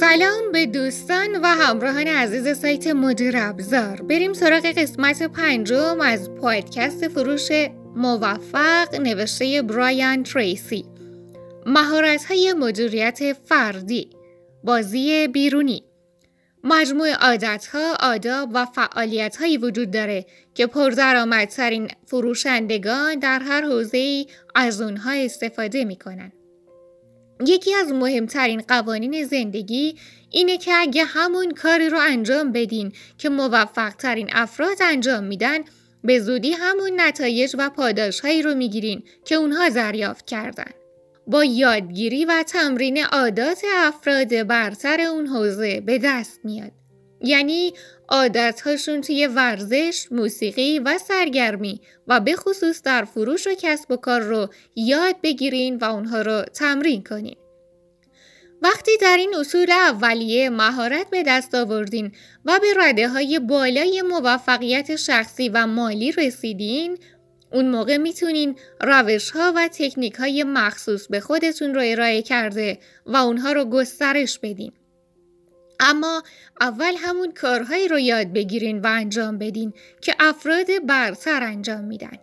سلام به دوستان و همراهان عزیز سایت مدیر ابزار. بریم سراغ قسمت 5 از پادکست فروش موفق نوشته برایان تریسی. مهارت‌های مدیریت فردی، بازی بیرونی. مجموع عادت‌ها، آداب و فعالیت‌هایی وجود داره که پردرآمدترین فروشندگان در هر حوزه‌ای از اونها استفاده می‌کنن. یکی از مهمترین قوانین زندگی اینه که اگه همون کاری رو انجام بدین که موفق‌ترین افراد انجام میدن، به زودی همون نتایج و پاداش‌هایی رو میگیرین که اونها دریافت کردن. با یادگیری و تمرین عادات افراد برتر اون حوزه به دست میاد. یعنی عادت‌هاشون توی ورزش، موسیقی و سرگرمی و به خصوص در فروش و کسب و کار رو یاد بگیرین و اونها رو تمرین کنین. وقتی در این اصول اولیه مهارت به دست آوردین و به رده‌های بالای موفقیت شخصی و مالی رسیدین، اون موقع میتونین روش‌ها و تکنیک‌های مخصوص به خودتون رو ارائه کرده و اونها رو گسترش بدین. اما اول همون کارهایی رو یاد بگیرین و انجام بدین که افراد برتر انجام میدن.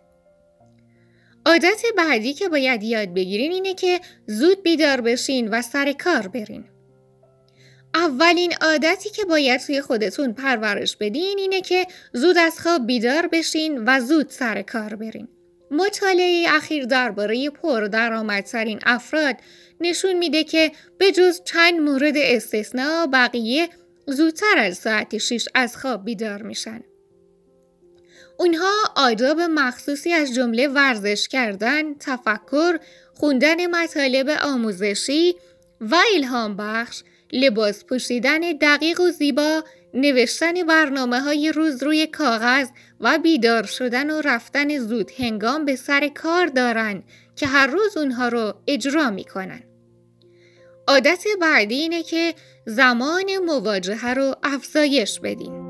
عادت بعدی که باید یاد بگیرین اینه که زود بیدار بشین و سر کار برین. اولین عادتی که باید توی خودتون پرورش بدین اینه که زود از خواب بیدار بشین و زود سر کار برین. مطالعه اخیر درباره پردرآمدترین افراد نشون میده که به جز چند مورد استثناء بقیه زودتر از ساعت 6 از خواب بیدار میشن. اونها آداب مخصوصی از جمله ورزش کردن، تفکر، خوندن مطالب آموزشی و الهام بخش، لباس پوشیدن دقیق و زیبا، نوشتن برنامه‌های روز روی کاغذ و بیدار شدن و رفتن زود هنگام به سر کار دارن که هر روز اونها رو اجرا میکنن. عادت بعدی اینه که زمان مواجهه رو افزایش بدین.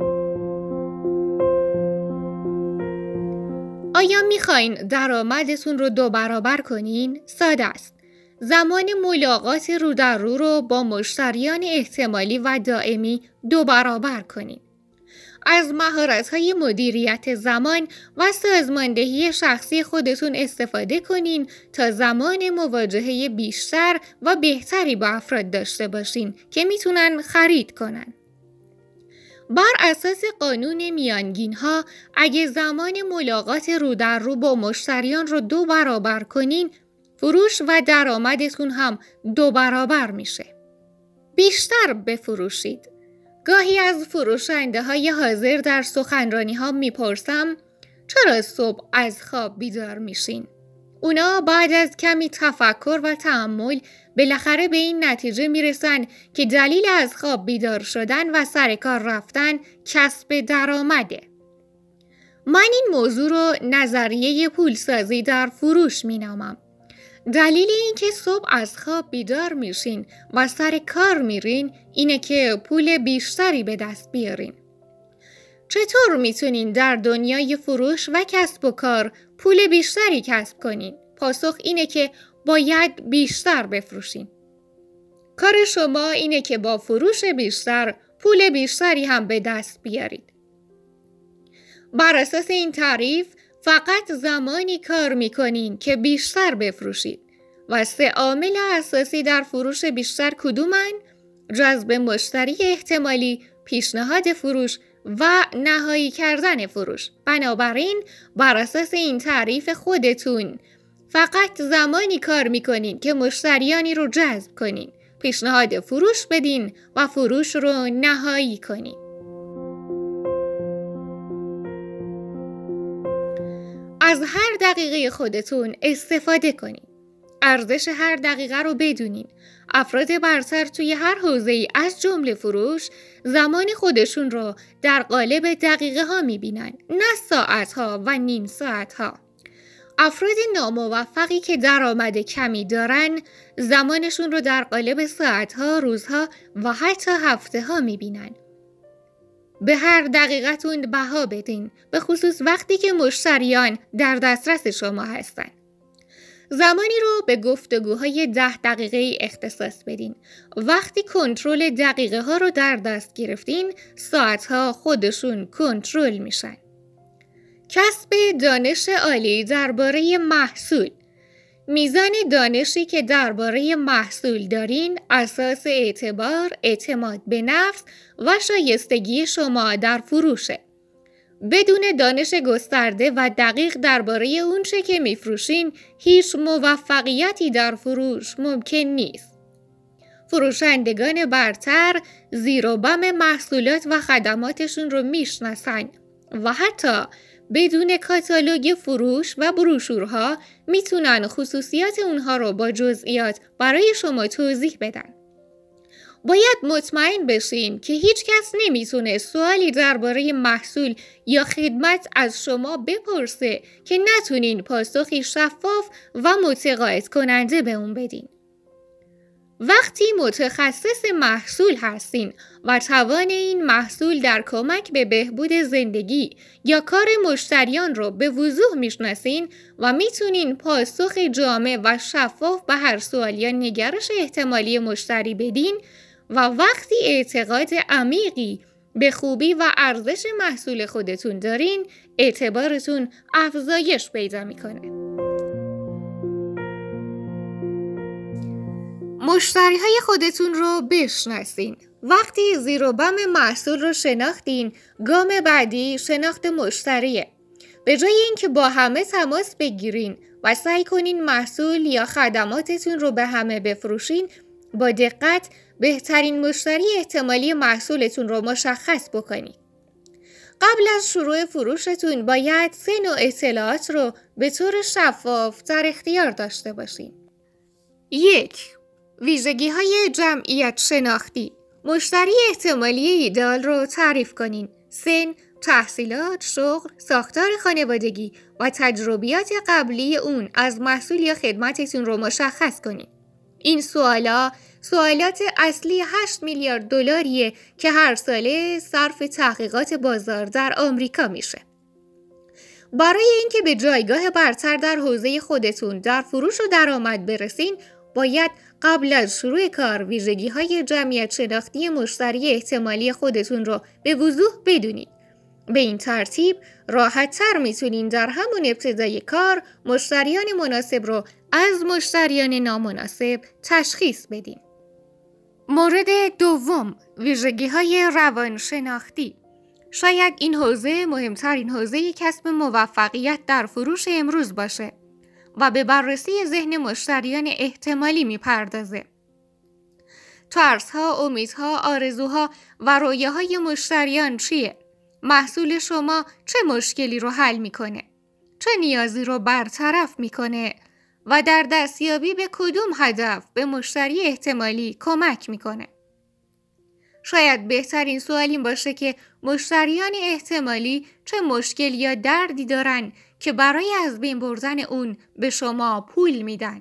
آیا میخواین درآمدتون رو 2 برابر کنین؟ ساده است. زمان ملاقات رو در رو با مشتریان احتمالی و دائمی 2 برابر کنین. از مهارت‌های مدیریت زمان و سازماندهی شخصی خودتون استفاده کنین تا زمان مواجهه بیشتر و بهتری با افراد داشته باشین که میتونن خرید کنن. بر اساس قانون میانگین‌ها، اگه زمان ملاقات رو در رو با مشتریان رو 2 برابر کنین، فروش و درآمدتون هم 2 برابر میشه. بیشتر بفروشید. گاهی از فروشنده‌های حاضر در سخنرانی‌ها میپرسم چرا صبح از خواب بیدار میشین؟ اونا بعد از کمی تفکر و تأمل بالاخره به این نتیجه میرسن که دلیل از خواب بیدار شدن و سر کار رفتن کسب درآمده. من این موضوع رو نظریه پولسازی در فروش مینامم. دلیل این که صبح از خواب بیدار میشین و سر کار میرین اینه که پول بیشتری به دست بیارین. چطور میتونین در دنیای فروش و کسب و کار پول بیشتری کسب کنین؟ پاسخ اینه که باید بیشتر بفروشین. کار شما اینه که با فروش بیشتر پول بیشتری هم به دست بیارید. بر اساس این تعریف فقط زمانی کار میکنین که بیشتر بفروشید. و 3 عامل اساسی در فروش بیشتر کدومن؟ جذب مشتری احتمالی، پیشنهاد فروش و نهایی کردن فروش. بنابراین بر اساس این تعریف خودتون فقط زمانی کار میکنین که مشتریانی رو جذب کنین، پیشنهاد فروش بدین و فروش رو نهایی کنین. از هر دقیقه خودتون استفاده کنین. ارزش هر دقیقه رو بدونین. افراد برتر توی هر حوزه‌ای از جمله فروش زمان خودشون رو در قالب دقیقه ها میبینن، نه ساعت ها و نیم ساعت ها. افراد ناموفقی که درآمد کمی دارن زمانشون رو در قالب ساعت ها، روزها و حتی هفته ها میبینن. به هر دقیقتون بها بدین، به خصوص وقتی که مشتریان در دسترس شما هستن. زمانی رو به گفتگوهای 10 دقیقه‌ای اختصاص بدین. وقتی کنترل دقیقه ها رو در دست گرفتین، ساعتها خودشون کنترل میشن. کسب دانش عالی درباره محصول. میزان دانشی که درباره محصول دارین اساس اعتبار، اعتماد به نفس و شایستگی شما در فروشه. بدون دانش گسترده و دقیق درباره اونچه که میفروشین، هیچ موفقیتی در فروش ممکن نیست. فروشندگان برتر زیر و بم محصولات و خدماتشون رو میشناسن و حتی بدون کاتالوگ فروش و بروشورها میتونن خصوصیات اونها رو با جزئیات برای شما توضیح بدن. باید مطمئن بشین که هیچ کس نمیتونه سوالی درباره محصول یا خدمت از شما بپرسه که نتونین پاسخی شفاف و متقاعد کننده به اون بدین. وقتی متخصص محصول هستین و توان این محصول در کمک به بهبود زندگی یا کار مشتریان رو به وضوح میشناسین و میتونین پاسخ جامع و شفاف به هر سوال یا نگرش احتمالی مشتری بدین و وقتی اعتقاد عمیقی به خوبی و ارزش محصول خودتون دارین، اعتبارتون افزایش پیدا میکنه. مشتریهای خودتون رو بشناسین. وقتی زیر و بم محصول رو شناختین، گام بعدی شناخت مشتریه. به جای اینکه با همه تماس بگیرین و سعی کنین محصول یا خدماتتون رو به همه بفروشین، با دقت بهترین مشتری احتمالی محصولتون رو مشخص بکنید. قبل از شروع فروشتون باید 3 نوع اطلاعات رو به طور شفاف در اختیار داشته باشین. 1. ویژگی‌های جمعیت شناختی. مشتری احتمالی ایدئال رو تعریف کنین. سن، تحصیلات، شغل، ساختار خانوادگی و تجربیات قبلی اون از محصول یا خدمتتون رو مشخص کنین. این سوالات اصلی 8 میلیارد دلاریه که هر ساله صرف تحقیقات بازار در آمریکا میشه. برای اینکه به جایگاه برتر در حوزه خودتون در فروش و درآمد برسین، باید قبل از شروع کار ویژگی‌های جمعیت شناختی مشتری احتمالی خودتون رو به وضوح بدونید. به این ترتیب راحت‌تر میتونین در همون ابتدای کار مشتریان مناسب رو از مشتریان نامناسب تشخیص بدین. مورد دوم، ویژگی‌های روانشناختی. شاید این حوزه مهمترین حوزه کسب موفقیت در فروش امروز باشه و به بررسی ذهن مشتریان احتمالی میپردازه. ترس‌ها، امیدها، آرزوها و رویاهای مشتریان چیه؟ محصول شما چه مشکلی رو حل میکنه؟ چه نیازی رو برطرف میکنه؟ و در دستیابی به کدوم هدف به مشتری احتمالی کمک میکنه؟ شاید بهترین سوال این باشه که مشتریان احتمالی چه مشکل یا دردی دارن که برای از بین بردن اون به شما پول میدن.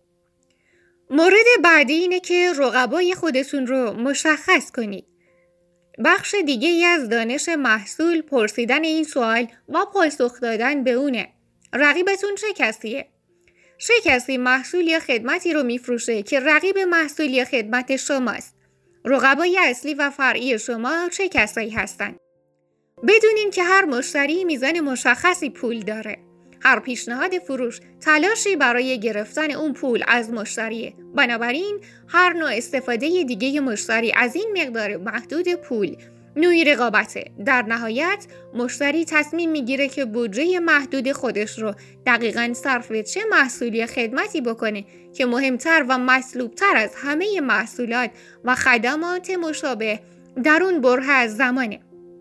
مورد بعدی اینه که رقبای خودتون رو مشخص کنید. بخش دیگه ای از دانش محصول پرسیدن این سوال و پاسخ دادن به اونه. رقیبتون چه کسیه؟ چه کسی محصول یا خدمتی رو میفروشه که رقیب محصول یا خدمت شماست؟ رقبای اصلی و فرعی شما چه کسایی هستن؟ بدونین که هر مشتری میزان مشخصی پول داره. هر پیشنهاد فروش تلاشی برای گرفتن اون پول از مشتریه. بنابراین هر نوع استفاده دیگه مشتری از این مقدار محدود پول نوعی رقابته. در نهایت مشتری تصمیم میگیره که بودجه محدود خودش رو دقیقاً صرف چه محصول یا خدمتی بکنه که مهمتر و مطلوبتر از همه محصولات و خدمات مشابه در اون بره از زمانه.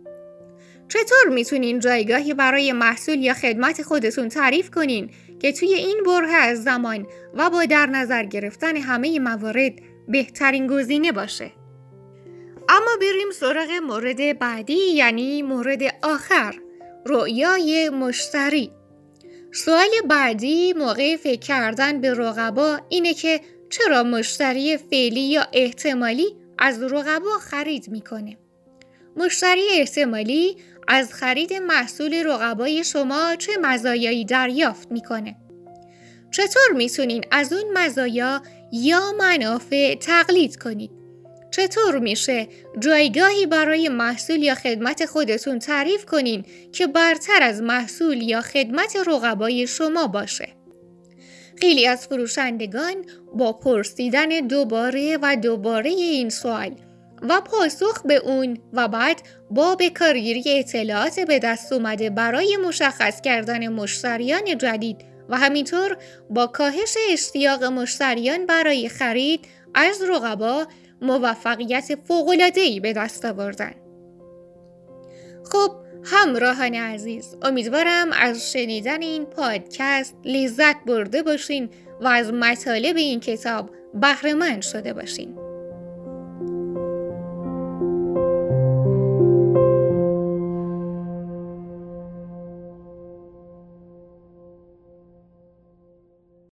چطور میتونین جایگاهی برای محصول یا خدمت خودتون تعریف کنین که توی این بره از زمان و با در نظر گرفتن همه موارد بهترین گزینه باشه؟ اما بریم سراغ مورد بعدی، یعنی مورد آخر، رؤیای مشتری. سوال بعدی موقع فکر کردن به رقبا اینه که چرا مشتری فعلی یا احتمالی از رقبا خرید میکنه؟ مشتری احتمالی از خرید محصول رقبای شما چه مزایایی دریافت میکنه؟ چطور میتونین از اون مزایا یا منافع تقلید کنید؟ چطور میشه جایگاهی برای محصول یا خدمت خودتون تعریف کنین که برتر از محصول یا خدمت رقبای شما باشه؟ خیلی از فروشندگان با پرسیدن دوباره این سوال و پاسخ به اون و بعد با به کارگیری اطلاعات به دست اومده برای مشخص کردن مشتریان جدید و همینطور با کاهش اشتیاق مشتریان برای خرید از رقبا موفقیت فوق‌العاده‌ای به دست آوردن. خب همراهان عزیز، امیدوارم از شنیدن این پادکست لذت برده باشین و از مطالب این کتاب بهره مند شده باشین.